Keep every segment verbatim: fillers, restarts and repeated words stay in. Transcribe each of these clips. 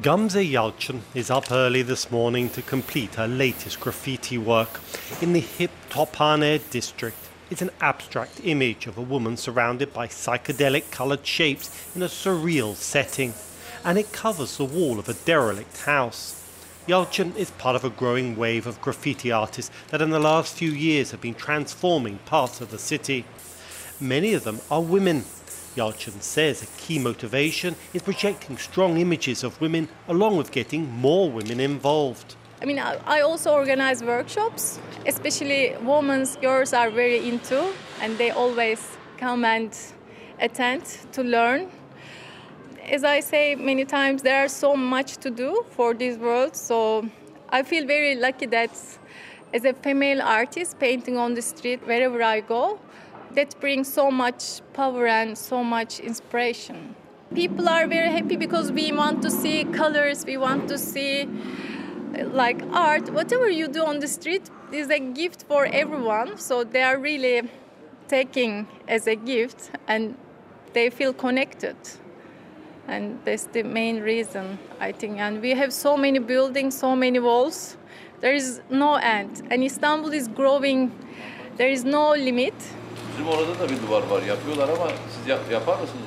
Gamze Yalcin is up early this morning to complete her latest graffiti work. In the hip Tophane district, it's an abstract image of a woman surrounded by psychedelic coloured shapes in a surreal setting, and it covers the wall of a derelict house. Yalcin is part of a growing wave of graffiti artists that in the last few years have been transforming parts of the city. Many of them are women. Yalcin says a key motivation is projecting strong images of women along with getting more women involved. I mean, I also organize workshops, especially women, girls are very into, and they always come and attend to learn. As I say many times, there is so much to do for this world, so I feel very lucky that as a female artist painting on the street wherever I go, that brings so much power and so much inspiration. People are very happy because we want to see colors, we want to see like art. Whatever you do on the street is a gift for everyone, so they are really taking as a gift and they feel connected. And that's the main reason, I think. And we have so many buildings, so many walls. There is no end. And Istanbul is growing. There is no limit. Bizim orada da bir duvar var. Yapıyorlar ama siz yap, yapar mısınız?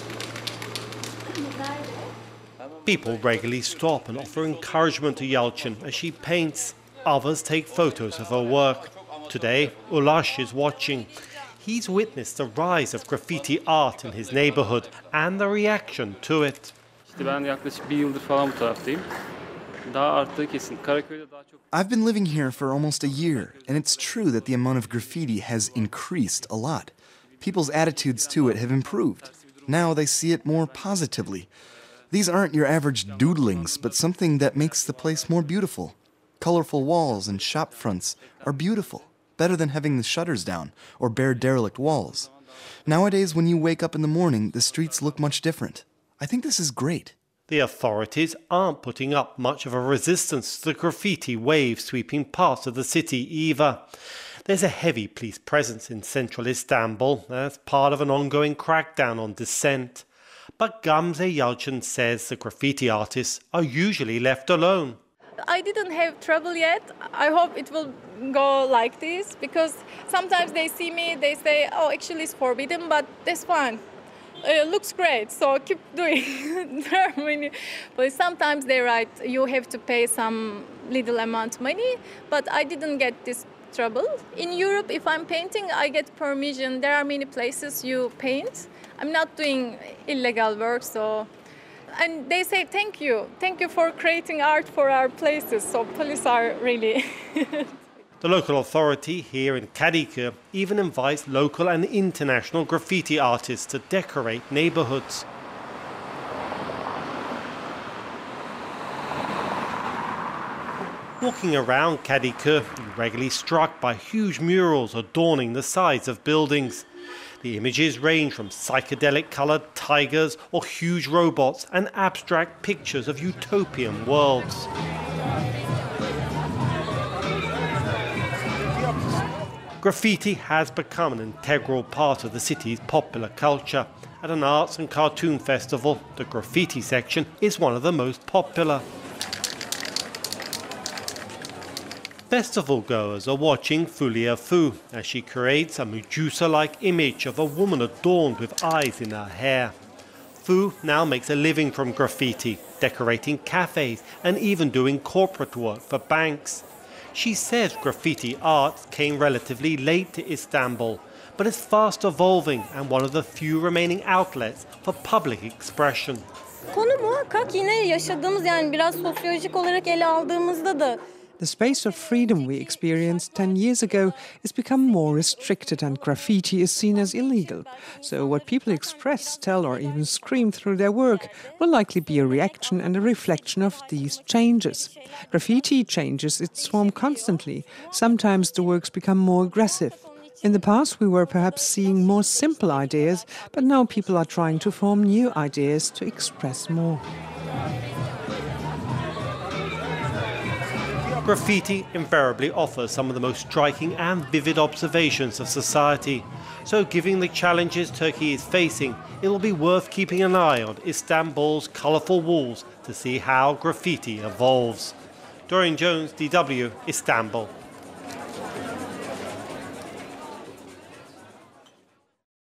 People regularly stop and offer encouragement to Yalcin as she paints. Others take photos of her work. Today, Ulash is watching. He's witnessed the rise of graffiti art in his neighborhood and the reaction to it. İşte ben yaklaşık bir yıldır falan bu taraftayım. Daha arttığı kesin. Karaköy'de daha çok. I've been living here for almost a year, and it's true that the amount of graffiti has increased a lot. People's attitudes to it have improved. Now they see it more positively. These aren't your average doodlings, but something that makes the place more beautiful. Colorful walls and shop fronts are beautiful, better than having the shutters down or bare derelict walls. Nowadays, when you wake up in the morning, the streets look much different. I think this is great. The authorities aren't putting up much of a resistance to the graffiti wave sweeping parts of the city either. There's a heavy police presence in central Istanbul as part of an ongoing crackdown on dissent. But Gamze Yalcin says the graffiti artists are usually left alone. I didn't have trouble yet. I hope it will go like this because sometimes they see me, they say, oh, actually it's forbidden, but that's fine. It looks great, so keep doing. There are many, but sometimes they write you have to pay some little amount of money, but I didn't get this trouble. In Europe, if I'm painting, I get permission. There are many places you paint. I'm not doing illegal work, so. And they say, thank you. Thank you for creating art for our places. So police are really... The local authority here in Kadıköy even invites local and international graffiti artists to decorate neighborhoods. Walking around Kadıköy, you're regularly struck by huge murals adorning the sides of buildings. The images range from psychedelic-coloured tigers or huge robots and abstract pictures of utopian worlds. Graffiti has become an integral part of the city's popular culture. At an arts and cartoon festival, the graffiti section is one of the most popular. Festival goers are watching Fulya Fu as she creates a Medusa-like image of a woman adorned with eyes in her hair. Fu now makes a living from graffiti, decorating cafes and even doing corporate work for banks. She says graffiti art came relatively late to Istanbul, but it's fast evolving and one of the few remaining outlets for public expression. Konu muhakkak yine yaşadığımız yani biraz sosyolojik olarak ele aldığımızda da The space of freedom we experienced ten years ago is become more restricted and graffiti is seen as illegal. So what people express, tell or even scream through their work will likely be a reaction and a reflection of these changes. Graffiti changes its form constantly. Sometimes the works become more aggressive. In the past we were perhaps seeing more simple ideas, but now people are trying to form new ideas to express more. Graffiti invariably offers some of the most striking and vivid observations of society. So given the challenges Turkey is facing, it will be worth keeping an eye on Istanbul's colourful walls to see how graffiti evolves. Dorian Jones, D W, Istanbul.